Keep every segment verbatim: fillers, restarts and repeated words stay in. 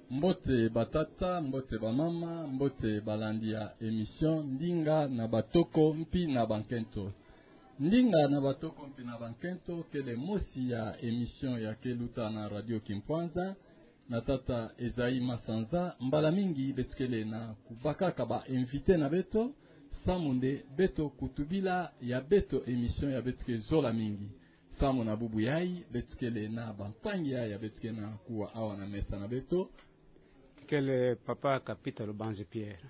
Mbote batata, mbote bamama, mbote balandi ya émission Ndinga na batoko mpi na bankento. Ndinga na batoko mpi na bankento kele mosi ya émission ya keluta na radio Kimpwanza na tata Ezai Masanza mbala mingi betukele na kubakaka ba invité na beto samunde beto kutubila ya beto émission ya betuke zola mingi. Samu na bubu yai betukele na bampangi ya betuke na kuwa awa na mesa na beto. Quel papa Kapita Lubanzi Pierre.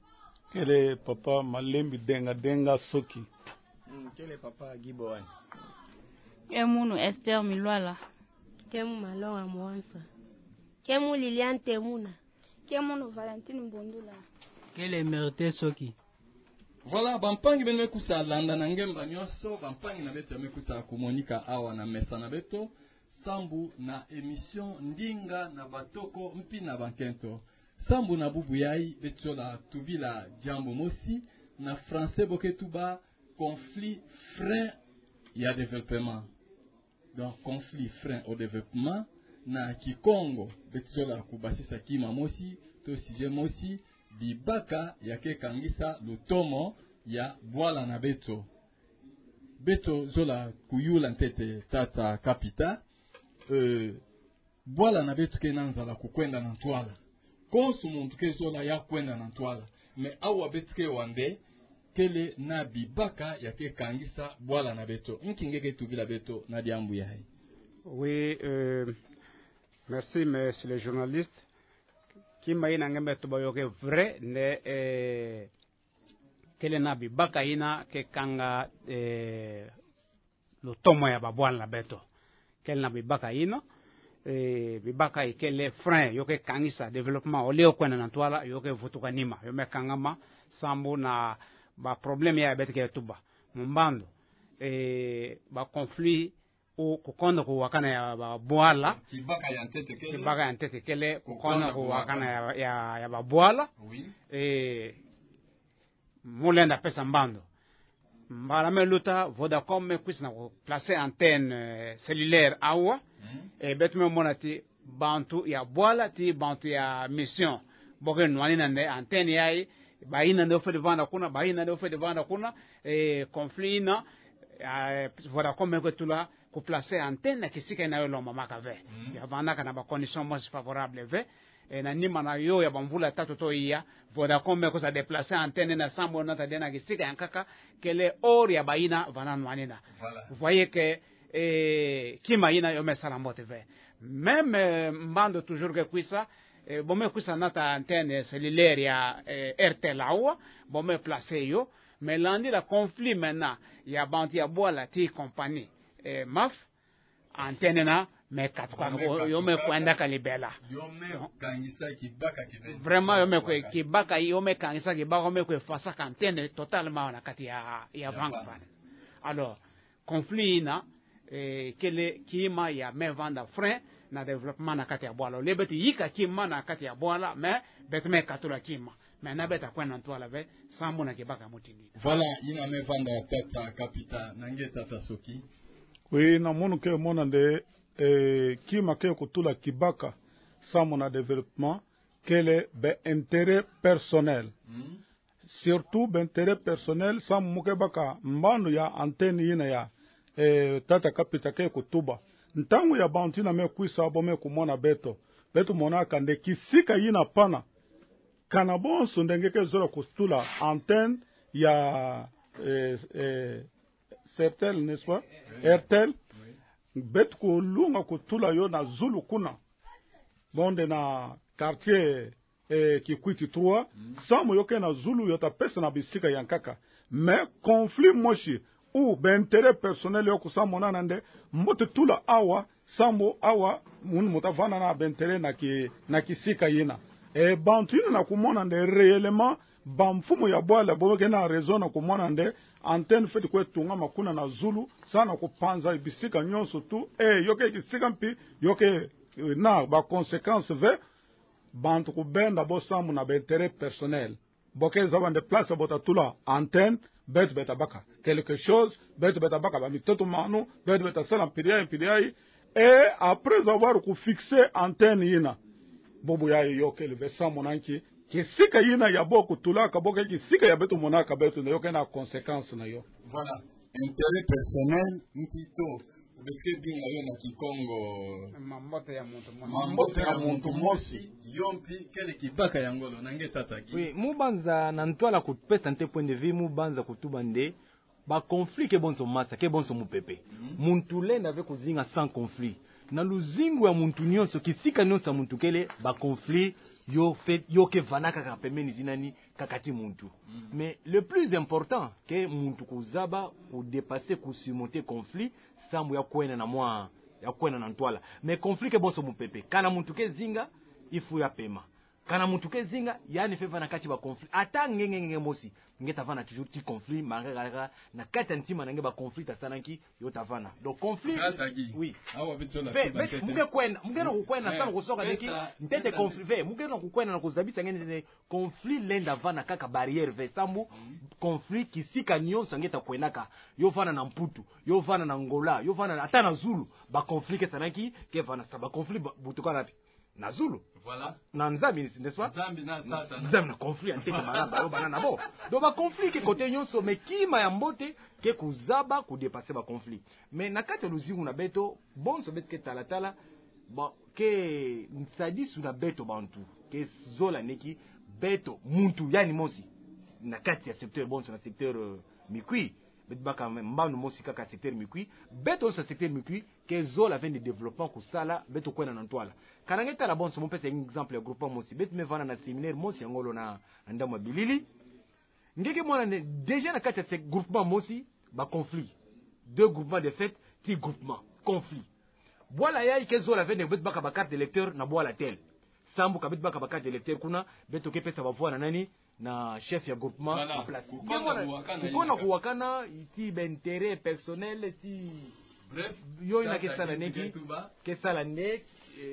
Quel papa Malembi Denga Denga Soki. Quel papa Giboan. Kemunu Esther Milwala. Kemu Malonga Mwansa. Kemu Liliane Temuna. Kemunu Valentine Mbondula. Quel Mérité Soki. Voilà, bampangi bene kusa landa na ngemba nyoso, bampangi na beto mekusa kumonika awa na mesa na beto. Sambu na émission Ndinga na batoko mpi na bankento. Sambu na bubu yai betsola tubila jambo mosi na français boketuba conflit frein ya développement. Donc conflit frein au développement na Kikongo betsola kubasisa kima mosi to sije mosi bibaka yake kangisa lutomo ya bwala na beto. Beto zola kuyula ntete tata Kapita. Euh, bwala na betu ke nanzala kukwenda na ntwala konsu muntu ke zola ya kwenda na ntwala me awa betu ke wande kele na bibaka ya ke kangisa bwala na beto nkingeke tubila beto na diambu ya hai. Oui, euh, merci monsieur le journaliste qui m'a ina ngembe tuba yoke vrai ne eh, kele na bibaka ina ke kanga eh, lo tomo ya babwala na beto quel na bibaka ino e bibaka ikele frein yoke kangisa développement oleo kwena na twala yoke vutuka nima yome kangama sambu na ba problème ya betike tuba mumbando e ba conflit o kukonda ku wakana ya ba bwala kibaka ya ntete kele kibaka ya ntete kele kukonda ku wakana ya ya, ya ba bwala oui e mulenda pesa mbando mbala meluta Vodacom me kwis na ko placer antenne euh, cellulaire awa mm. e betme monati bantu ya bwala ti bantu ya mission boke nwani nande antenne yai baina ndo fe devant kuna baina ndo fe devant kuna e conflit na euh, Vodacom me kwetula ko placer antenne kisika na yo lo mama ka ve mm. ya vanda kana ba condition moins favorable ve e na nima na yo ya bamvula tatu to iya Vodacom me ko sa déplacer antenne na sambo na tadena kisika yankaka kele or ya baina vananu anina voilà. Vous voyez que eh, kima ina yo me salambote ve même eh, mbando toujours que kuisa eh, bon me kuisa nata antenne cellulaire ya eh, R T L awa bon me placer yo mais landi la conflit maintenant ya banti ya bola ti compagnie eh, maf antenne na me katwa yo me kwenda kalibela yo me kangisa kibaka kibela vraiment yo me kwe kibaka yo me kangisa kibaka me kwe fasa kantene totalement na kati ya ya bank pale alors conflit na eh, kele kima ya me vanda frein na développement na kati ya bwala lebeti yika kima na kati ya bwala me betme katula kima mais na beta kwenda ntwala ve sambu na kibaka mutindi voilà ina me vanda tata Kapita nange tata Soki. Oui, na monu ke mona de eh, kima ke kutula kibaka samo na développement kele be intérêt personnel mm. surtout be intérêt personnel samo muke baka mbando ya antenne yina ya eh, tata Kapita ke kutuba ntangu ya bantu na me kuisa bo me kumona beto beto mona kande kisika yina pana kana bonso ndenge ke zora kutula antenne ya eh, eh, Sertel, n'est-ce pas? Oui. Airtel. Oui. Bet ko lunga ko tula yo na Zulu kuna. Bonde na quartier eh, Kikwiti trois. Mm. Samo yoke na Zulu yota pesa na bisika yankaka. Mais conflit moshi ou ben intérêt personnel yo kusamo nanande mbote tula awa samo awa mun mutavana na ben intérêt na ki na kisika yina. E bantu na kumona nde réellement bamfumo ya bwala boke na raison na kumona nde antenne fait ko tunga makuna na Zulu sana kupanza bisika nyonso tu eh yoke kisika mpi yoke na ba conséquence ve bantu kubenda bo samu na intérêt personnel boke za bande place bota tula antenne bet beta baka quelque chose bet beta baka ba mitoto manu bet beta sala mpiria mpiria et après avoir ku fixer antenne yina bobu ya yoke le vesa monanki kisika yina ya boku tulaka boke kisika ya betu monaka betu na yoke na conséquence na yo. Voilà, intérêt personnel mpito beke binga yo na Kikongo mambote ya muntu mambote ya muntu mosi yompi kele kibaka ya ngolo nange tataki. Oui, mubanza na ntwala kupesa nte point de vue mubanza kutuba nde ba conflit ke bonso masa ke bonso mupepe. Mm -hmm. Muntu le nave kuzinga sans conflit. Na luzingu ya muntu nyonso kisika nyonso muntu kele ba conflit yo fait yo ke vanaka ka pemeni zinani kakati muntu. Mm -hmm. Mais le plus important ke muntu kuzaba ku dépasser ku surmonter conflit sambu ya kwena na mwa ya kwena na ntwala. Mais conflit ke bonso mupepe. Kana muntu ke zinga ifu ya pema. Kana muntu ke zinga yani fe vana kati ba conflit. Ata ngenge ngenge mosi ngeta vana toujours ti conflit marega na kati ntima nange ba conflit asanaki yo tavana. Donc conflit oui. Awa bitso la. Muge kwena muge no kwena sana kusoka neki ntete conflit ve muge no kwena na kuzabisa ngene conflit lenda vana kaka barrière ve sambu conflit kisika nyonso ngeta kwenaka yo vana na mputu yo vana na ngola yo vana ata na zulu ba conflit ke sanaki ke vana sa ba conflit butuka napi na zulu. Voilà. Na nzambi n'est-ce pas? Nzambi na sasa. Nzambi na conflit anteke malamba yo banana bo. Do ba conflit ke côté nyonso mais kima ya mbote ke kuzaba ku dépasser ba conflit. Mais na kati luzingu na beto bonso bet ke talatala ba ke nsadi suna beto bantu ke zola neki beto muntu yani mosi na kati ya secteur bonso na secteur uh, mikui baka mbanu mosi kaka secteur mikui beto so secteur mikui ke zola vient de développement ku sala beto kwena na ntwala kana ngeta la bonso mo pesa exemple ya groupement mosi beto me vana na séminaire mosi ngolo na ndama bilili ngeke mona ne déjà na kati ya groupement mosi ba conflit deux groupements de fait ti groupement conflit voilà ya ke zola vient de beto baka ba carte d'électeur na boala tel sambu ka beto baka ba carte d'électeur kuna beto ke pesa ba voix na nani na chef ya groupement voilà. En place. Kukona kuwakana iti b'intérêt personnel ti bref yo ina kesala neki kesala ne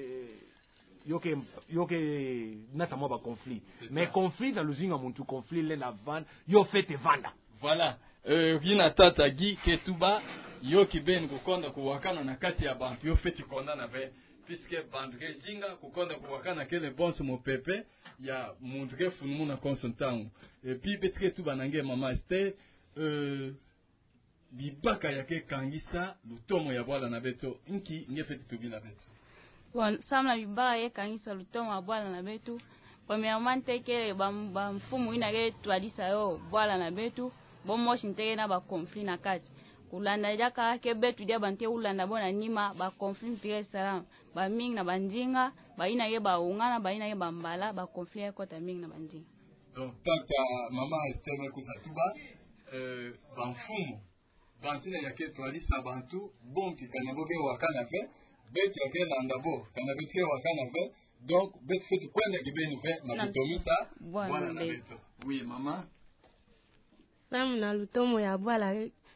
yo ke yo ke nata mo ba conflit mais ça. Conflit na luzinga muntu conflit le na van yo fete vanda voilà euh vina tata gi ketuba yo ki ben kukonda kuwakana na kati ya bantu yo fete konda na ve puisque bandre jinga kukonda kuwakana kele bonso mo pepe ya mundre funu na konsantangu et puis betike tu banange mama este euh bibaka yake kangisa lutomo ya bwala na beto inki ngefeti tu bina beto bon samla bibaka yake kangisa lutomo ya bwala na beto premièrement teke ba ba mfumu ina ke twadisa yo bwala na beto bomo shinteke na ba conflit na kati kulanda jaka ke betu dia bante ulanda bona nima ba conflit pire salam ba ming na bandinga ba ina ye ba ungana ba ina ye ba mbala ba conflit ko ta ming na bandinga. Donc tata mama esteme kusatuba euh banfumu bantina yake twali sabantu bonki kana boge wakana fe betu yake landa bo kana betu wakana fe donc betu fetu kwenda gibeni fe na kutomisa bwana na betu. Oui mama Sam na lutomo ya bwala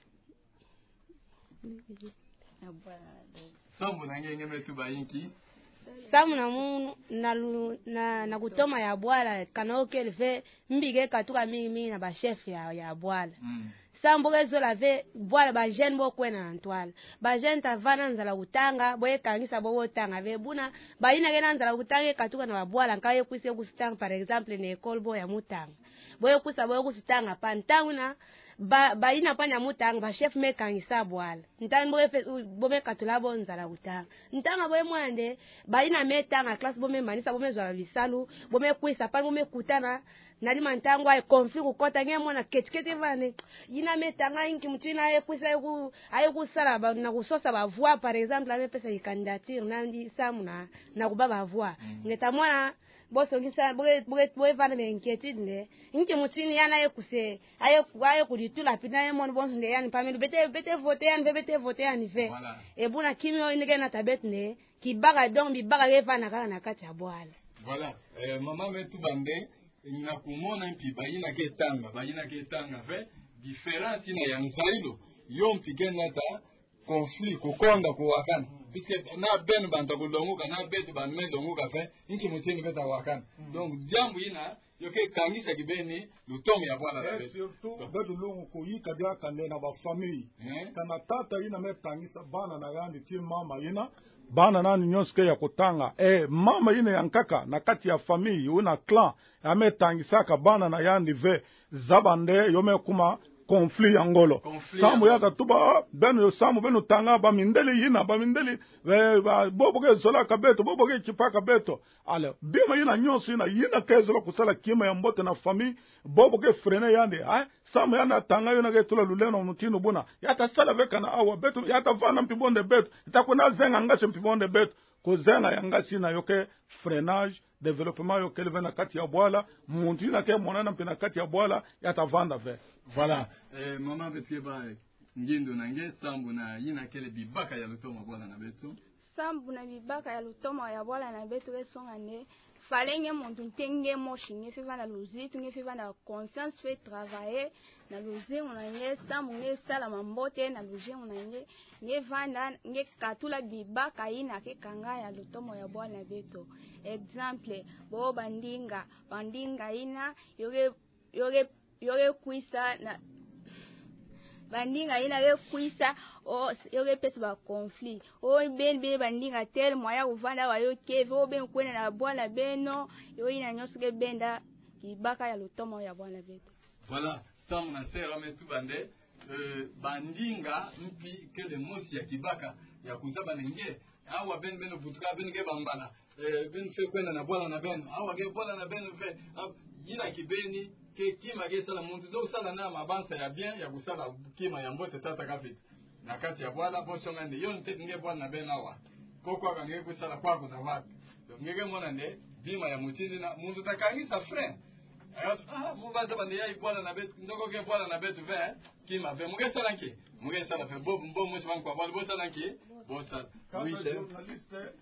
Sambu na ngenge metu bayinki Samu na mu na lu, na na kutoma ya bwala kana okele fe mbige katuka mingi mingi na ba chef ya ya bwala. Mm. Sambu kezo la ve bwala ba jeune bo kwena na ntwala. Ba jeune ta vana nzala kutanga boye kangisa bo wotanga ve buna ba ina gena nzala kutanga katuka na ba bwala nkaye kwise kusitanga par exemple ne école bo ya mutanga. Boye kusa boye kusitanga pantanguna ba ba ina panya mutanga ba chef mekangisa bwala ntani boye bobe katula bonzala kutanga ntanga boye mwande ba ina metanga class bome manisa bome zwa bisalu bome kwisa pa bome kutana nali mantango ay conflit ko kota nge mwana ketikete vane ina metanga inki mtina ay kwisa ku ay kusala ba na kusosa ba voix par exemple ame pesa candidature na ndi samuna na kubaba voix mm. Ngeta mwana boso ngisa boye boye boye vana me inquiétude ne inki mutini yana yekuse aye aye kuditula pina ye mon bon ne yani pamelu bete bete voter yani bete voter yani ve voilà. E buna kimio inige na tabet ne kibaga donc bibaga ye vana kala na kati ya bwala voilà euh, mama metu bambe ina kumona mpi bayina ke tanga bayina ke tanga ve différence ina ya nzailo yo mpigena ta conflit kukonda kuwakana puisque na ben banta kulonguka na betu ban men longuka fe inki mutini beta wakana donc jambo ina yoke kangisa kibeni lutomo ya bwana na betu surtout betu longu ko yika dia kande na ba famille kana tata ina metangisa bana na yandi ti mama ina bana nani nyoske ya kutanga eh mama ina yankaka na kati ya famille una clan ametangisa ka bana na yandi ve zabande yome kuma conflit angolo samu yaka tuba beno samu beno tanga ba mindeli yina ba mindeli ba boboge zola kabeto boboge chipaka beto ale bima yina nyonso yina yina kezo kusala kima ya mbote na famille boboge frene yande ah samu yana tanga yona ke tula luleno mutino buna yata sala veka na awa beto yata vana mpibonde beto itakuna zenga ngashe mpibonde beto kuzenga yangasi na yoke freinage développement yo kelve na kati ya bwala muntu ina ke monana mpina kati ya bwala yata vanda ve voilà eh mama betke ba ngindo na nge sambu na yina kele bibaka ya lutomo bwala na betu sambu na bibaka ya lutomo ya bwala na betu esonga ne falenge muntu ntenge moshi nge fiva na luzi tunge fiva na conscience fait travailler na luzi una nge sambu nge sala mambote na luzi una nge nge vanda nge katula bibaka ina ke kanga ya lutomo ya bwala na betu exemple bo bandinga bandinga ina yoge yoge yoge kuisa na bandinga ina yoge kuisa o yoge pesa ba conflit o ben ben bandinga tel moya uvanda wa yoke vo ben kwena na bwana beno yo ina nyoso ke benda ibaka ya lutomo ya bwana betu voilà sam na sera metu bande euh, bandinga mpi ke le mosi ya kibaka ya kuzaba nenge awa ben beno butuka ben ke bambala eh ben fe kwena na bwana na beno awa ke bwana na beno fe yina kibeni ke kima ke sala muntu zo sala na mabansa ya bien ya kusala kima ya mbote tata kapita na kati ya bwana boso ngande yo nte nge bwana beno awa koko ka nge kusala kwako na wapi ngeke mona ne bima ya mutini na muntu takangisa friend ah mubaza bande ya bwana na betu ndoko ke bwana na betu ve kima ve muge sala nki muge sala fe bo bo mo sala kwa bwana bo sala nki bo sala oui chef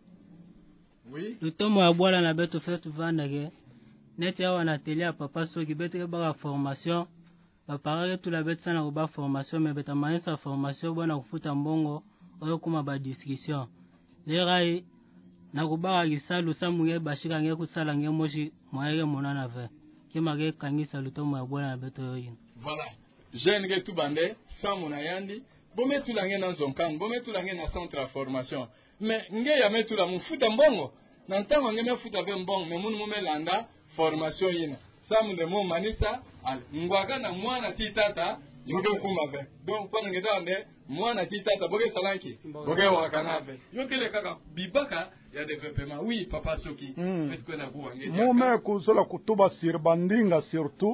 oui lutomo ya bwana na betu fe tuvanda ke neti awa na télé ya papa soki betu ke ba formation ba parole tout la betu sana ko ba formation mais beta manesa formation bwana kufuta mbongo oyo kuma ba discussion lerai na kubaka kisalu samu nge bashika nge kusala nge moshi mwaege monana ve kima ge kangisa lutomo ya bwana na betu yoyin voilà jeune ge tubande samu na yandi bometu la nge na zonkan bometu la nge na centre de formation mais nge ya metu la mufuta mbongo na ntango nge mefuta ve mbongo me munu mumelanda formation yina samu de mo manisa al ngwaka na mwana titata yoge kumave donc kwa nge dande mwana titata boge salanki boge wakanave yokele kaka bibaka ya développement oui papa soki mm. fait kwena kuwa nge mume kuzola kutuba sir bandinga surtout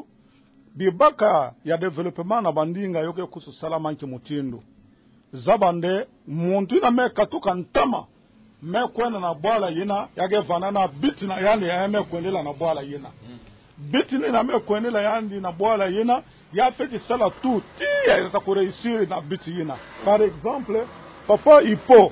bibaka ya développement na bandinga yoke kusu salama nki mutindu zabande muntu na me katuka ntama me kwena na bwala yina yage vana na biti na yandi ya me kwendela na bwala yina mm. biti ni na me kwendela yandi na bwala yina ya feti sala tout ti ya ta ko réussir na biti yina par exemple papa Ipo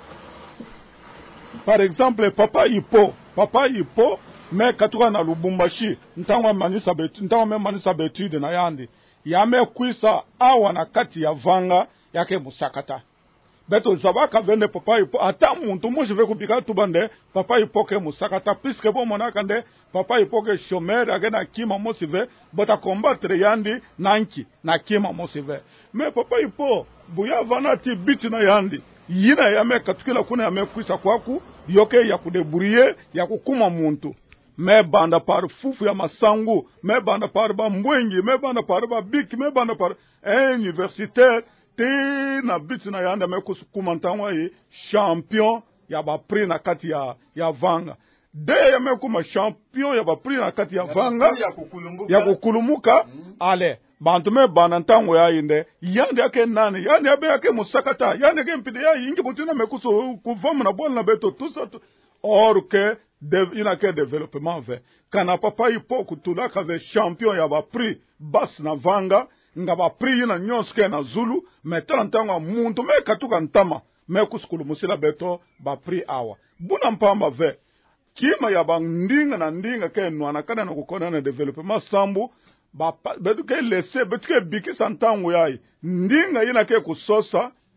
par exemple papa Ipo papa Ipo me katuka na Lubumbashi ntango manisa betu ntango me manisa betude na yandi ya me kuisa awa na kati ya vanga yake musakata beto zabaka vende papa Ipo ata muntu mo je vais kubika tubande papa Ipo ke musakata puisque bon monaka nde papa Ipo ke chômeur agena kima mo sive bota combattre yandi nanki na kima mo sive me papa Ipo buya vana ti biti na yandi yina ya me katukila kuna ya me kuisa kwaku yoke ya kudeburiye ya kukuma muntu me banda par fufu ya masangu me banda par ba mbwengi me banda par ba biki me banda par universitaire te na biti na yanda me kusukuma ntangwa yi champion ya ba prix na kati ya ya vanga de ya me kuma champion ya ba prix na kati ya vanga ya kukulumuka ya kukulumuka mm. ale bantu me bana ntango ya inde yande yake nani yande abe yake musakata yande ke mpide ya yingi mutuna me kuso kuvamu na bwana na beto tout ça or que de ina ke développement ve kana papa Ipo kutula ka ve champion ya ba prix bas na vanga nga ba prix ina nyoske na Zulu metala ntango muntu me katuka ntama me kuskulu musila beto ba prix awa buna mpamba ve kima ya bandinga na ndinga ke nwana kana na kukona na développement sambu ba betu ke laisser betu ke biki santango yai ndinga ina ke kusosa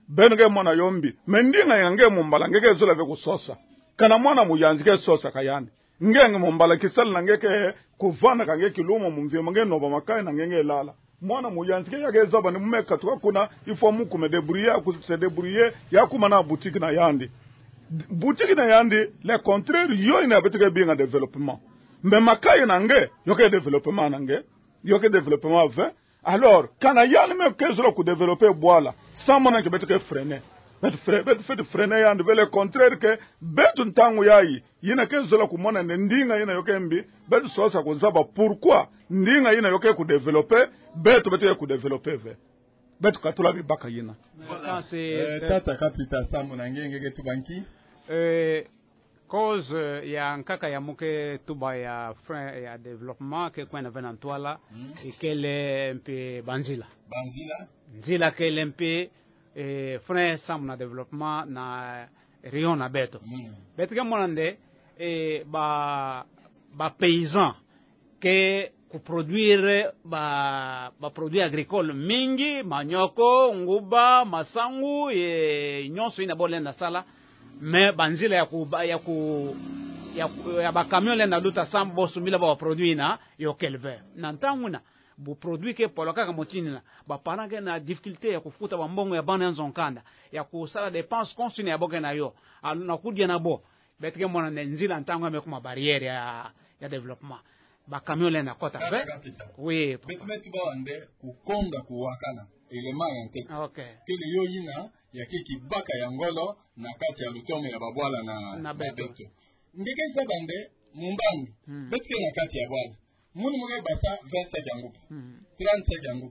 benge mwana yombi mendinga yange mumbala ngeke zola ve kusosa kana mwana muyanzike sosa kayani ngenge mumbala kisal nangeke kuvana kange kilumo mumvye mange noba makai na ngenge lala mwana muyanzike yake zaba ni mmeka tuka kuna ifo muku me débrouiller ku se débrouiller ya kuma na boutique na yandi boutique na yandi le contraire yo ina betike bien en développement mais makai nange yoke développement nange yoke développement ve alors kana yani me kezolo ku développer boala sans mona ke betike freiner bet freiner bet fait freiner yandi ve le contraire que betu ntangu yayi yina kezolo ku mona ndinga yina yoke mbi betu sosa ku zaba pourquoi ndinga yina yoke ku développer betu betike ku développer ve betu katula bi baka yina voilà c'est tata kapita samu na ngenge tu banki euh cause ya nkaka ya muke tuba ya frein ya développement que kwa na venantwala et kele mpe banzila banzila nzila kele mpe eh, frein sam na développement na rion na beto mm. beto ke monande eh, ba ba paysan que ku produire ba ba produit agricole mingi manyoko nguba masangu e nyonso ina bolenda sala mais banzila ya ku ya ku ya, ya ba camion le na luta sambo sumila ba produit na yo kelver na ntanguna bu produit ke poloka ka motini na ba panage na difficulté ya kufuta ba mbongo ya bana nzonkanda ya ku sala dépense continue ya boke na yo alu na kudia na bo betike mona nzila ntangu amekuma barrière ya ya développement ba camion le na kota ve oui betime tu ba ande ku konga ku wakana elema yante okay kile yo yina ya kiki baka ya ngolo na kati ya lutome ya babwala na na beto ndike sabande mumbangi hmm. betike na kati ya bwala munu muge basa vingt-cinq yangu hmm. trente-cinq yangu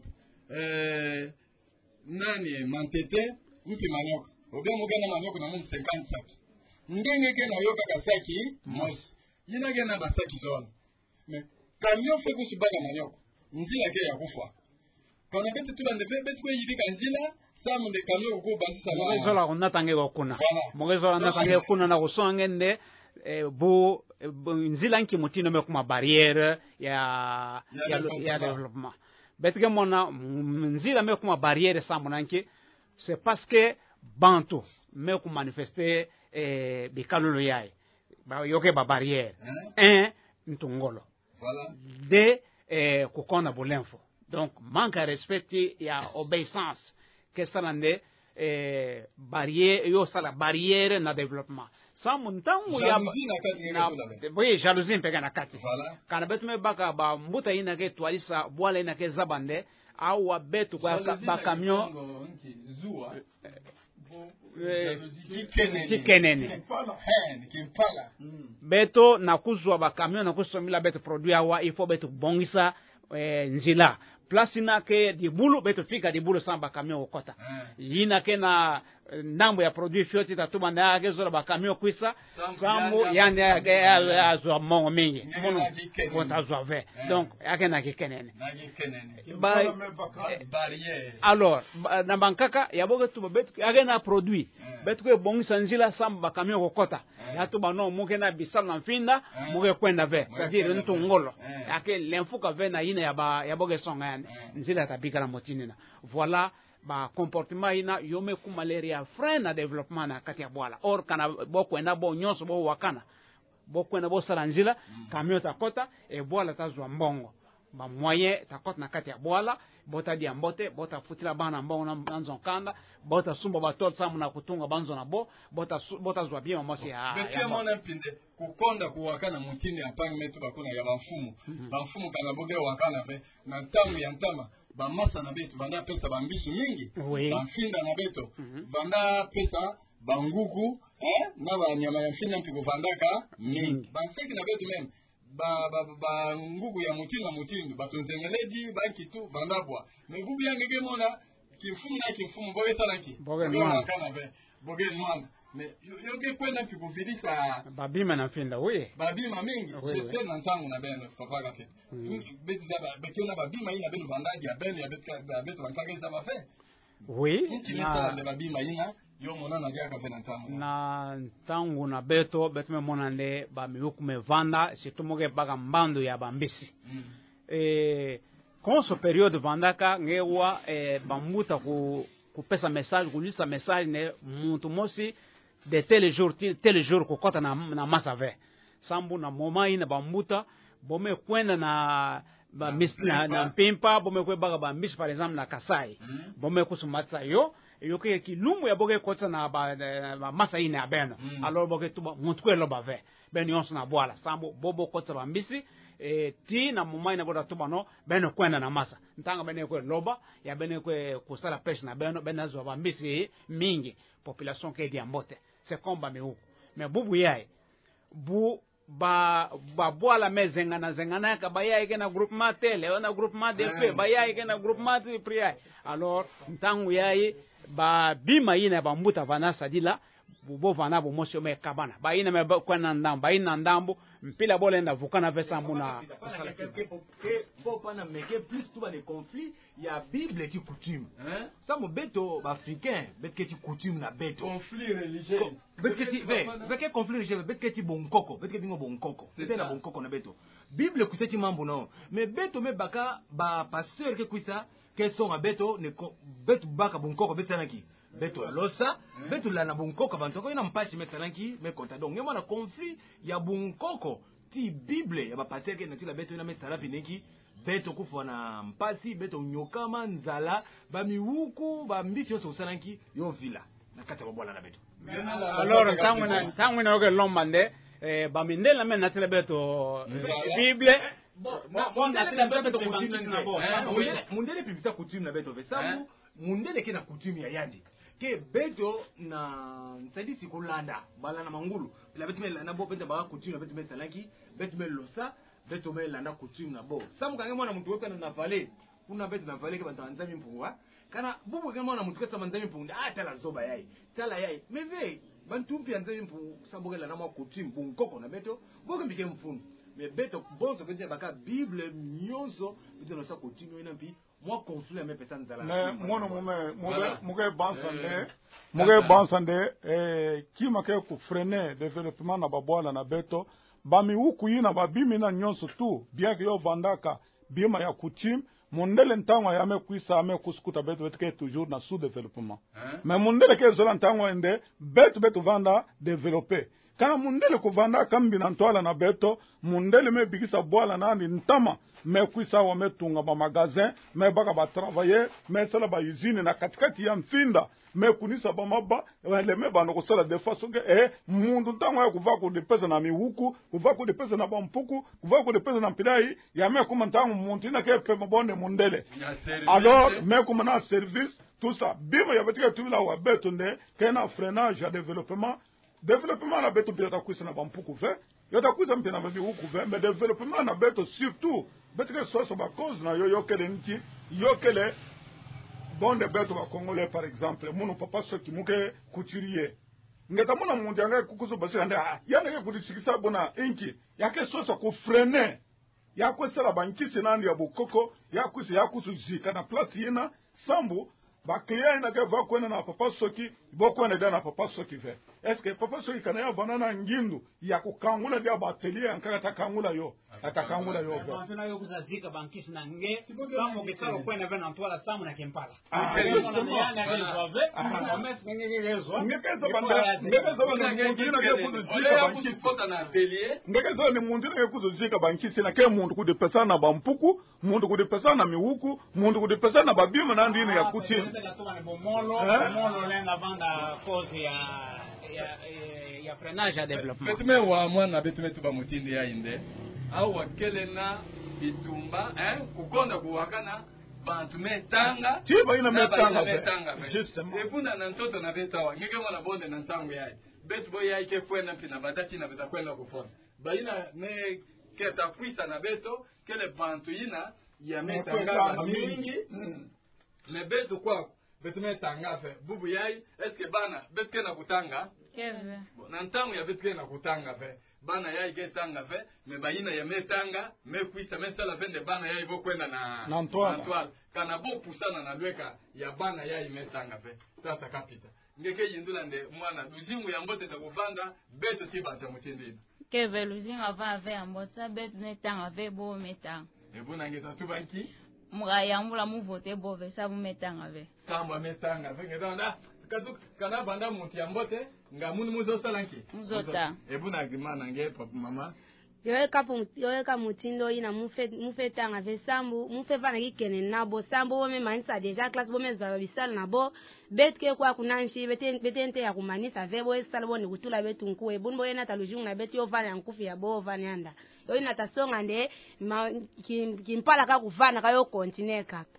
eh nani mantete mpi manyoka obe muge na manyoka na cinquante sac ndenge ke na yoka kasaki mos yina ke na basaki zone mais camion fait que bana manyoka nzila ke ya kufa kana betu tubande betu ko yidi kanzila samu de camion ko basi sala mogezola onna tange ko kuna mogezola na tange kuna na kusongende e, bu e, nzila nki mutino me kuma barrière ya ya ya développement betike mona nzila me kuma barrière samu nanki c'est parce que bantu me ku manifester e bikalolo yayi ba yoke ba barrière un ntungolo voilà de eh, kukona bulenfo donc manque de respect ya obéissance que ça nande eh, barrière yo sala barrière na développement sans montangu ya na oui jalousie mpeka na kati voilà kana betu me baka ba mbuta ina ke twalisa bwala ina ke zabande au betu kwa ba camion zua kikenene beto na kuzwa ba camion na kusomila beto produit awa il faut beto bongisa eh, nzila place na ke di bulu beto fika di bulu samba camion okota yina ke na ndambo ya produit fioti tatuba na agezo ba camion kwisa sambo yani azwa mongo mingi mono kontazwa ve donc yake na kikenene ba barrière alors na bankaka ya boga tu beto yake na produit beto ko bongisa nzila samba camion okota ya tu ba no muke na bisal na finda muke kwenda ve c'est-à-dire ntongolo yake lenfuka ve na yina ya ba ya boga songa nzila tabika la motinina voilà ba comportement ina yome ku malaria frein na développement na kati ya bwala or kana boko enda bo nyonso bo wakana boko enda bo sala nzila camion takota e bwala tazwa mbongo ba moyen takota na kati ya bwala bota dia mbote bota futila bana mbongo na nzonkanda bota sumba ba tot samu na kutunga banzo na bo bota bota zwa bien mosi ya betia mona mpinde kukonda kuwakana mutini apangi metu bakuna ya bamfumu bamfumu kana boge wakana fe na tamu ya ntama ba masa na betu banda pesa bambishi mingi oui. Bamfinda na beto mm -hmm. banda pesa bangugu eh na ba nyama ya finda mpiko vandaka mingi mm -hmm. Banseki na betu meme ba ba ba ngugu ya mutini na mutini batunzengeledi banki tu bandabwa mebubu yange mona kimfumu na kimfumu boge salanki boge mwana kana be boge mwana mais yoke kwenda kikuvilisa babima na finda oui babima mingi j'espère na ntangu na beno papa kake beti zaba bekena babima ina beno vandaji ya beno ya betka ya beto bankage zaba fe oui na le babima ina yo mona na dia ka fe na ntangu na ntangu na beto betme mona nde ba miuku me vanda situmoge baga mbando ya bambisi mm. eh konso periode vandaka ngewa eh, bambuta ku kupesa message kulisa message ne muntu mosi de tel jour tel jour ko kota na na masave sambu na moma ina bambuta bome kwenda na ba mis na, na mpimpa bome kwe baga ba mis par exemple na Kasai mm. bome kusumatsa yo yo ke kilumbu ya boge kota na ba, ba masa ina abena mm. alors boge tuba muntu kwe lo bave ben yonso na bwala sambu bobo kota ba mbisi e ti na moma ina boda tuba no beno kwenda na masa ntanga bene kwe loba ya bene kwe kusala pesh na beno benazo ba mbisi mingi population ke di ambote c'est combat me huko me bubu yae bu ba ba bwala mezengana zengana ka baya ike na groupement tele na groupement D P baya ike na groupement priya alors ntangu yae ba bima ina ba mbuta vana sadila bubo vana bo mosio me kabana ba ina me kwa na ndambo ba ina ndambo mpila bole nda vukana vesa muna kusala ke bo pana meke plus tout ba les conflits ya bible ti coutume hein ça mo beto ba africain betke ti coutume na beto conflit religieux betke ti ve betke conflit religieux betke ti bonkoko betke bingo bonkoko c'était na bonkoko na beto bible kuseti mambo non mais beto me baka ba pasteur ke kuisa ke son a beto ne beto baka bonkoko betanaki beto losa beto la na bonkoko bantoko ina mpashi metanaki me konta donc ngema na conflit ya bonkoko ti bible ya ba pasteur ke na ti la beto ina mesala pineki beto kufa na mpasi beto nyokama nzala ba miwuku ba mbisi yo sosanaki yo vila na kata bobola na beto alors tangu na tangu na oke lombande eh ba mindela men na tele beto bible bon na tele beto coutume na bo mundele pibisa coutume na beto vesambu mundele ke na coutume ya yandi ke beto na nsadisi kolanda bala na mangulu la beto mela na bo beto ba coutume na beto mesalaki beto melosa beto mela na coutume na bo samu kange mwana muntu weka na vale kuna beto na vale ke bantu anzami mpungwa kana bubu ke mwana muntu kesa manzami mpungwa ah tala zoba yai tala yai meve bantu mpi anzami mpu samboke la na ma coutume bunkoko na beto boke mbike mfunu mais beto bonzo beto baka bible nyonso beto na sa coutume ina mpi moi conflit me pesa nzala mais mono mume muge muge bansande muge bansande eh kima ke ku freiner développement na babwala na beto bami huku yina babimi na nyonso tu bien que yo vandaka bima ya coutume mundele ntango ya me kuisa ame kuskuta beto beto ke toujours na sous développement mais mundele ke zola ntango ende beto beto vanda développer kana mundele ko vanda kambi na ntwala na beto mundele me bigisa bwala na ni ntama me kuisa wa metunga ba magasin me baka ba travailler me sala ba usine na katikati ya mfinda me kunisa ba maba wale me bano ko sala de façon que eh mundu ntango ya kuva ko depesa na mihuku kuva ko depesa na bampuku kuva ko depesa na mpilai ya me kuma ntango muntu ina ke pe mabonde mundele alors me kuma na service tout ça bima ya betika tubila wa beto nde kena freinage ya développement développement na beto bila takwisa na bampuku ve yota kuisa mpena babi huku ve mais développement na beto surtout betika soso ba cause na yo yokele nti yokele bonde beto ba congolais par exemple munu papa soki muke couturier ngeta muna mundu yanga kukuzo basi ande yana ke kudisikisa bona inki yake soso ku freiner yako sala bankisi nandi ya bukoko yako yako zika na place yena sambu ba client na ke va kwenda na papa soki boko na na papa soki ve est-ce que papa soki kana ya banana ngindu ya kukangula dia ba atelier ankaka takangula yo atakangula yo ba tuna yo kuzazika bankisi na nge sambu kisalo kwenda vena ntwala samu na kempala ngekeza banda ngekeza banda ngekeza ke kuzuzika bankisi na atelier ngekeza ni mundu na kuzuzika bankisi na ke mundu kudepesa na bampuku mundu kudepesa na mihuku mundu kudepesa na babima na ndine ya kuti bomolo bomolo lenda vanda cause ya ya ya freinage à développement betume wa mwana betume tuba mutindi ya inde au wakele na bitumba hein kukonda kuwakana bantu metanga tiba ina metanga metanga ebunda na ntoto na betawa ngeke mwana bonde na ntango yayi betu boy yayi ke kwenda pina badati na beta kwenda kufona baina ne keta kwisa na beto kele bantu ina ya metanga mingi le betu kwa betu metanga fe bubu yayi eske bana betke na kutanga keve na ntango ya betke na kutanga fe bana yayi ke tanga fe me baina ya metanga me kwisa me sala vende bana yayi bo kwenda na na ntwala kana bo pusana na lweka ya bana yayi metanga fe tata kapita ngeke yindula nde mwana luzingu ya mbote ta kuvanda beto tibata mutindini keve luzingu ava ave ambota beto ne tanga ve bo metanga ebuna ngeta tubanki murayambula mu vote bove sa mu metanga ve samba metanga ve ngedanda kadu kana banda muti ambote nga munu muzo salanki muzota ebuna agrimana nge papa mama yoeka yoeka mutindo ina mufe mufetanga ve sambu mufe vana kikene nabo sambu bome manisa deja class bome za bisala nabo betke kwa kunanshi beten betente ya kumanisa ve bo esala boni kutula betu nkuwe bunbo yena talujungu na beti ovana nkufi ya bo ovana anda yo ina tasonga nde kimpala ka kuvana kayo continue kaka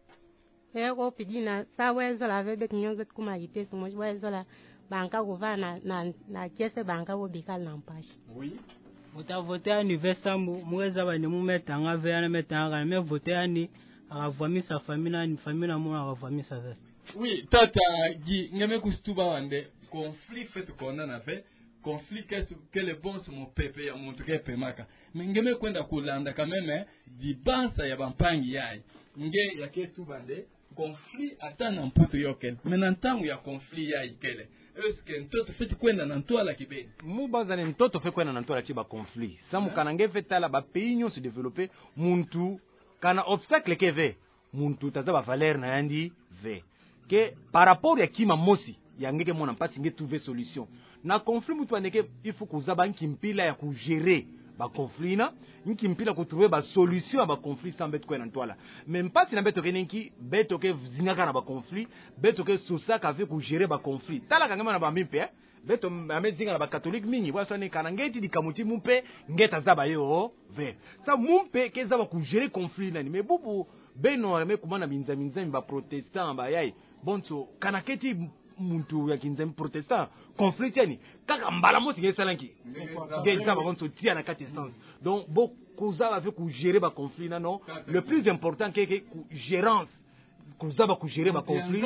eko pidina sawezo la ve bet nyonzo kuma yitesi mo wezo la banka kuvana na na kese banka bo bikal na mpashi oui Vota vote ani vesambu mweza bani mumetanga ve ana metanga me vote ani akavamisa famina ni famina mu akavamisa ve. Oui, tata gi ngeme kustuba wande conflit fait kona na ve conflit qu'est que le bon sur mon pepe ya muntu ke pemaka. Ngeme kwenda kulanda kameme di bansa ya bampangi yai. Nge yake tu bande conflit atana mputo yokel. Menantangu ya conflit yai kele. Est-ce que ntoto fait kwenda na ntoala kibeni mubaza ne ntoto fait kwenda na ntoala chiba conflit samu kana ngefe tala ba pays nyo se développer muntu kana obstacle keve muntu tazaba valeur na yandi ve que par rapport ya kima mosi yangeke mona mpasi nge trouver solution na conflit mutu andeke il faut kuzaba nkimpila ya kugérer ba conflit na nkimpila ko trouver ba solution ba conflit sans bet kwenda ntoala même pas si na beto kenenki beto ke zingaka na ba conflit beto ke susaka avec ku gérer ba conflit tala kangema na ba mimpe beto amezinga na ba catholique mingi bwa sone kana ngeti dikamuti mumpe ngeta zaba yo ve sa mumpe ke zaba ku gérer conflit nani me bubu beno ame kumana minza minza ba protestant ba yai bonso kana keti muntu ya kinzemi protestant conflit yani kaka mbala mosi ngesa lanki ngesa ba bonso tia na kati sens donc bo kuza avec ku gérer ba conflit non le plus important que que gérance kuza ba ku gérer ba conflit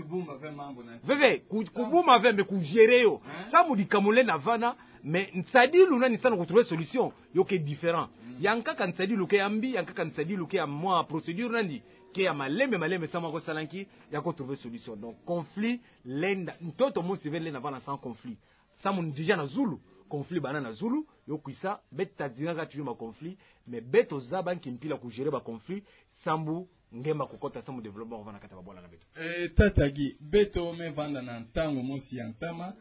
veve ku buma ve me ku gérer yo ça mu dikamule na vana mais nsadilu nani sana ku trouver solution yo ke différent yanka kan sadilu ke ambi yanka kan sadilu ke moi procédure nandi qui a malembe malembe sama ko salanki ya ko trouver solution donc conflit lenda ntoto mo sivele lenda vana sans conflit samu déjà na zulu conflit bana na zulu yo kuisa beta dinga toujours ma conflit mais beto zaba nkimpila ku gérer ba conflit sambu ngema kokota samu développement vana kata babola na beto eh tatagi beto me vanda na ntango mo si antama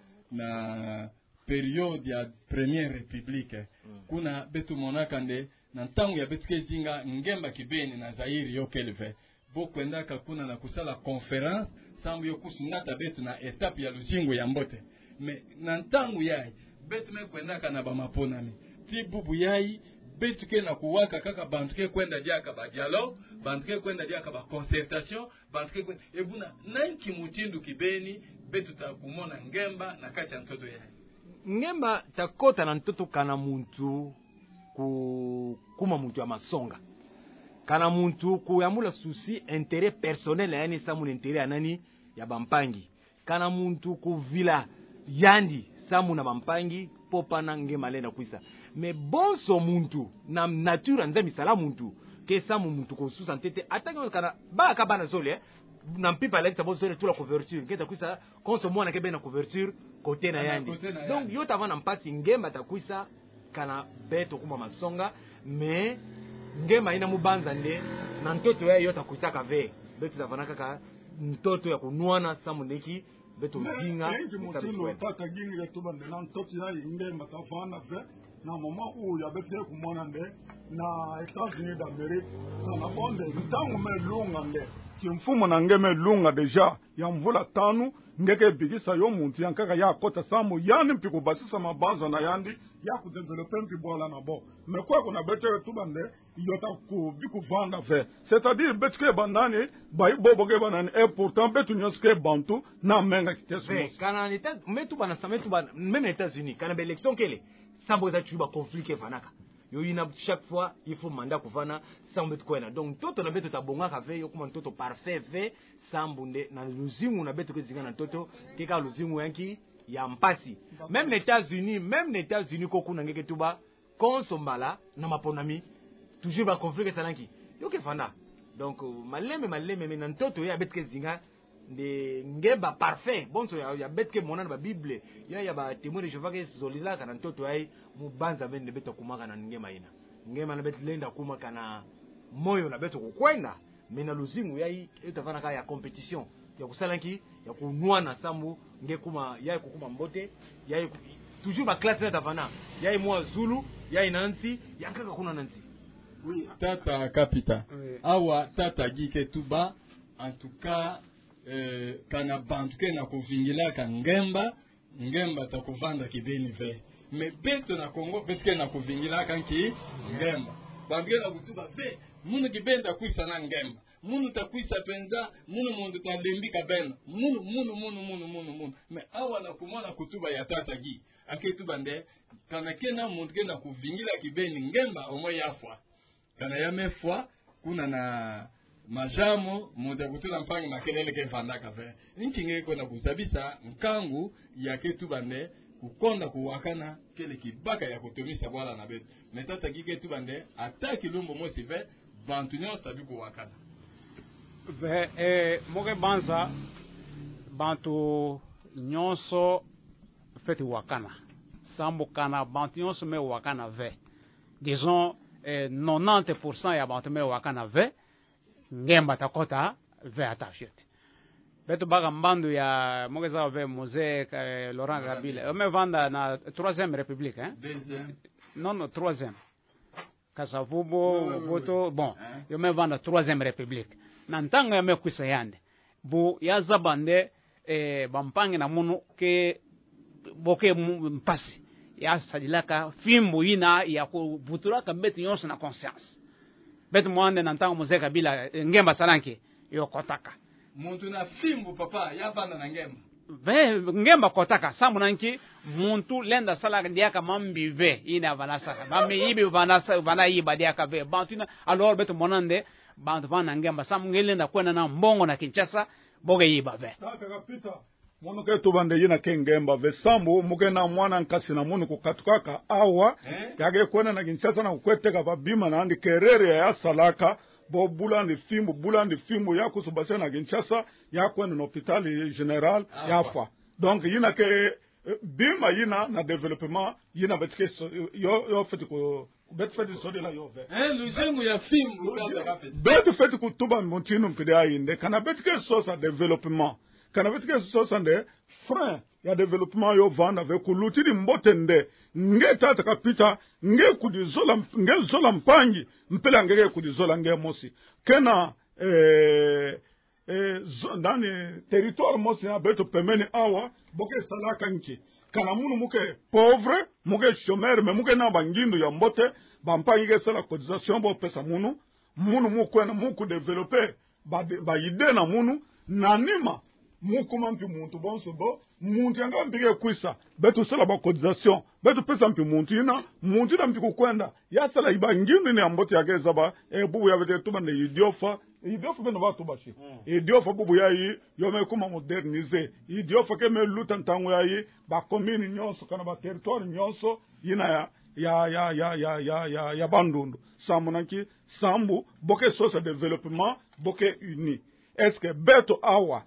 na période ya première république mm. kuna beto monakande na ntango ya betike zinga ngemba kibeni na Zaire yo kelve bokwenda kakuna na kusala conférence sambu yo kusungata betu na étape ya luzingo ya mbote mais na ntango yai betu me kwenda kana ba maponami ti bubu yai betu ke na kuwaka kaka bantuke kwenda diaka ba dialogue bantuke kwenda diaka ba concertation bantuke kwenda ebuna nanki mutindu kibeni betu ta kumona ngemba na kati ya ntoto yai ngemba takota na ntoto kana muntu ku kuma muntu ya masonga kana muntu kuyamula susi intérêt personnel yani samu intérêt anani ya bampangi kana muntu kuvila yandi samu na bampangi popa na ngema lenda kuisa mais bonso muntu na nature nza misala muntu ke samu muntu ko susa ntete atanga kana ba ka bana zole na mpipa lekta bo zole tula couverture ngeta kuisa konso mwana ke bena couverture côté na yandi donc yo tavana mpasi ngema takuisa kana beto kuma masonga mais ngema ina mubanza nde na ntoto ya yota kusaka ve beto tavana kaka ntoto ya kunuana samu neki beto zinga mutino tata ginga tuba nde na ntoto ya ngema tavana ve na mama u ya beto kumona nde na États-Unis d'Amérique na bonde ntango me lunga nde kimfumo na ngeme lunga deja ya mvula tanu ngeke bigisa yo muntu yankaka ya kota samu yani mpiku basisa mabaza na yandi ya kudevelope mpi bwala na bo me kwa kuna betere tubande yota ku biku vanda ve c'est-à-dire betike bandani ba bobo ke banani et pourtant betu nyoske bantu na menga kitesu ve kana nita metu bana sametu bana même les États-Unis kana be élection kele sambo za tuba conflit ke vanaka yo ina chaque fois il faut mandat kuvana sambo kwena donc toto na betu tabonga ka ve yo kuma toto parfait ve sambunde na luzingu na betu kezinga na toto keka luzingu yanki ya mpasi même les États-Unis même les États-Unis ko kuna ngeke tuba konsombala na maponami toujours ba conflit ke sanaki yo ke fanda donc maleme maleme mais na toto ya betu kezinga de ngeba parfait bonso ya, ya betke mona na Bible ya ya ba témoin de Jéhovah ke zolila kana toto ai mubanza vende beto kumaka na ngema ina ngema na betu lenda kuma kana moyo na betu kukwenda mais na luzingu yai etavana ka ya compétition ya kusalanki ya kunwana sambu nge kuma yai kukuma mbote yai toujours ba classe na tavana yai mwa Zulu yai nansi yankaka kuna nansi. Oui, tata kapita. Oui. Awa tata gike tuba en tout cas euh, kana bantuke na kuvingila ka ngemba ngemba takuvanda kibeni ve. Mais beto na Congo betke na kuvingila kanki ngemba. Bantuke na kutuba ve munu kibenda kuisa na ngemba. Munu takuisa penza munu mundu talembika bena. Munu munu munu munu munu munu. Mais awa na kumona kutuba ya tata gi. Aketuba nde kana kena mundu kena kuvingila kibeni ngemba omo yafwa. Kana yame fwa kuna na majamo mundu kutula mpangi makelele ke vandaka ve. Nkinge ko na kusabisa nkangu ya ketuba nde kukonda kuwakana kele kibaka ya kutumisa bwala na betu. Metata gike tubande ataki lumbo mosi ve bantu nyonso tabi kuwakana. Ve eh moge banza bantu nyonso feti wakana. Sambo kana bantu nyonso me wakana ve. Disons eh, nonante pour cent ya bantu me wakana ve ngemba takota ve atafioti. Beto baga mbandu ya mogeza ve Mosée eh, Laurent Kabila. Me vanda na troisième république hein. Deuxième. Non non troisième. Kasavubo voto bon. Yo me vanda troisième république. Na ntanga ya me kwisa yande. Bu ya zabande eh bampange na munu ke boke mpasi. Ya sadilaka fimbo ina ya kuvutura ka betu yonso na conscience. Betu mwande na ntanga Mosée Kabila ngemba salanke yo kotaka. Muntu na fimbo papa ya banda na ngemba. Ve ngemba kotaka samu nanki muntu lenda sala ndiaka mambi ve ina vanasa. Mami ibi vanasa vana iba diaka ve. Bantu na alors betu monande bantu vana ngemba samu ngelenda kwenda na mbongo na Kinshasa boge iba ve. Tata kapita mono ke tubande yina ke ngemba ve sambu muke na mwana nkasi na munu kukatukaka awa eh? Yage kwenda na Kinshasa na kukweteka babima na andi kerere ya salaka. Bo bulandi fimbo bulandi fimbo ya kusubasha na Kinshasa ya kwenda na hôpital général ya fa. Donc yina ke bima yina na développement yina betike yo yo feti ko bet feti so de la yo ve. Eh luzengu ya fimbo ka ka feti. Bet feti ko tuba montinu mpide ayinde kana betike so sa développement. Kana betike so sa de frein ya développement yo vanda ve kulutiri mbotende nge tata kapita nge kudizola nge zola mpangi mpela ngeke kudizola nge mosi kena eh eh ndani territoire mosi na beto pemeni awa boke salaka nki kana munu muke pauvre muke chômeur me muke na bangindu ya mbote bampangi ke sala cotisation bo pesa munu munu muko na muku développer ba ba ide na munu nanima muku mampi muntu bonso bo muntu yanga mpige kwisa betu sala ba cotisation betu pesa mpi muntu ina muntu na mpi kukwenda ya sala iba ngindi ni ambote yake zaba e bubu ya vete tuba ne idiofa idiofa beno ba tubashi idiofa bubu ya yi yome kuma moderniser idiofa ke me luta ntango ya yi ba commune nyonso kana ba territoire nyonso ina ya ya ya ya ya ya ya ya bandundu samunanki sambu boke social développement boke uni est-ce que beto awa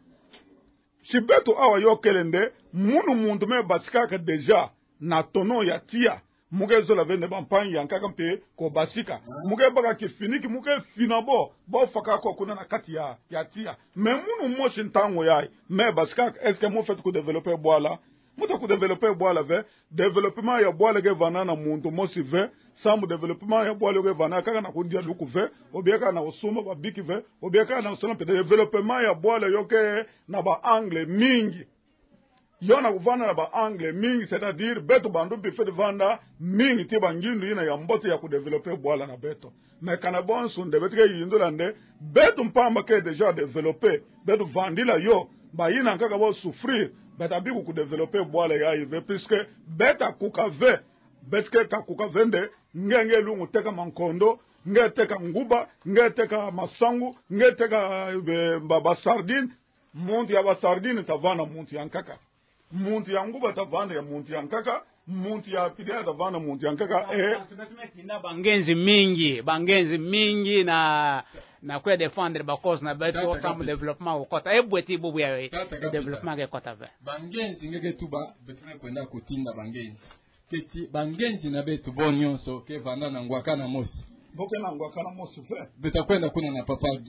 si beto awa yo kelende munu muntu me basika deja na tono ya tia muge zola vende bampanyi yankaka mpe ko basika muge baka ki finiki muge finabo bo faka ko kuna na kati ya ya tia me munu moshi ntango yai me basika est-ce que mo fait ko développer boala muta ko développer boala ve développement ya boala ge vanana muntu mosi ve samu développement ya boala ge vanana kaka na kudia duku ve obieka na osuma ba biki ve obieka na osuma pe développement ya boala yoke na ba angle mingi yona kuvana na ba angle mingi c'est-à-dire beto bandu bife de vanda mingi ti bangindu ina ya mbote ya ku développer boala na beto mais kana bonso de betike yindola nde beto mpamba ke déjà développer beto vandila yo ba yina kaka bo souffrir beta biku ku développer boala ya ive puisque beta kukave betike ka kukavende ngenge lungu teka mankondo nge teka nguba nge teka masangu nge teka ba, ba sardine monti ya ba sardine tavana monti yankaka muntu ya nguba tavana ya muntu yankaka muntu ya pidea tavana muntu yankaka eh bangenzi mingi bangenzi mingi na na kwa défendre ba cause na beto ensemble développement au kota ebweti bubu ya développement ke kota ve bangenzi ngeke tuba betune kwenda kutinda bangenzi keti bangenzi na betu bonyoso ke vanda na ngwaka na mosi boke na ngwaka na mosi fe betakwenda kuna na papagi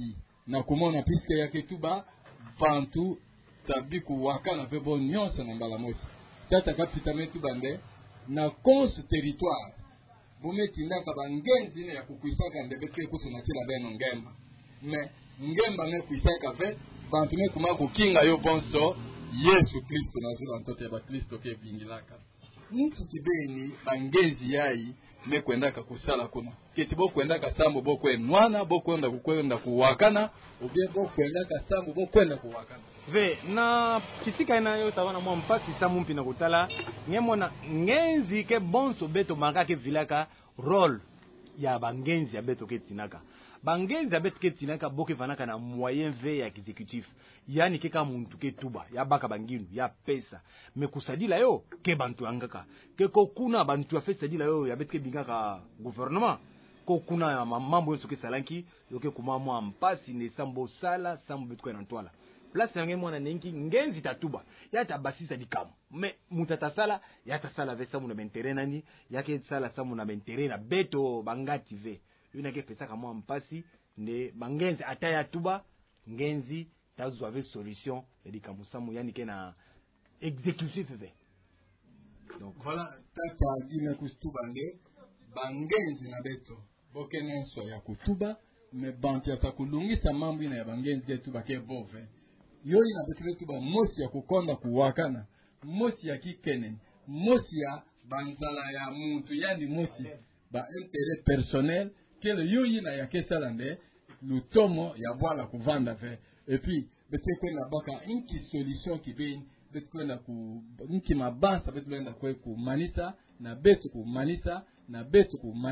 na kumona piske ya ketuba bantu tabi kuwakana fe bon nyonso na mbala mosi tata kapita metu bande na konsu territoire bometi ndaka bangenzi ne ya kukuisaka ndebeke kusuna tila beno ngemba me ngemba me kuisaka ve bantu me kuma kukinga yo bonso Yesu Kristo na zila ntote ba Kristo ke vingilaka mtu tibeni bangenzi yai me kwendaka kusala kuna kiti bo kwendaka sambo bo kwenwana bo kwenda kukwenda kuwakana ubie bo kwendaka sambo bo kwenda kuwakana ve na kisika ina yo tawana mwa mpasi samu mpi na kutala ngemona ngenzi ke bonso beto makake vilaka role ya bangenzi ya beto ke tinaka bangenzi ya beto ke tinaka boke vanaka na moyen ve ya executif yani ke kama muntu ke tuba ya baka banginu ya pesa me kusadila yo ke bantu angaka ke kokuna bantu ya fesa dila yo ya beto ke bingaka gouvernement kokuna mambo yonso ke salanki yoke kumamwa mpasi ne sambo sala sambo beto ke nantwala place yange mwana nengi ngenzi tatuba yata basisa dikamu me mutata sala yata sala ve samu na bentere nani yake sala samu na bentere na beto bangati ve yuna ke pesa kama mpasi ne bangenzi ataya tuba ngenzi tazwa ve solution edikamu samu yani ke na executif ve donc voilà tata dina kustuba nge bangenzi na beto bokenenso ya kutuba me banti atakulungisa mambo ina ya bangenzi ke tuba ke bove yoi na betre tuba mosi ya kukonda kuwakana mosi ya kikenen mosi ya banzala ya muntu yani mosi ba intérêt personnel kele yoi na ya kesalande lutomo ya bwala kuvanda ve et puis betre kwenda baka inki solution kibeni betre kwenda ku inki mabasa betre kwenda ku manisa na betu ku manisa na betu ku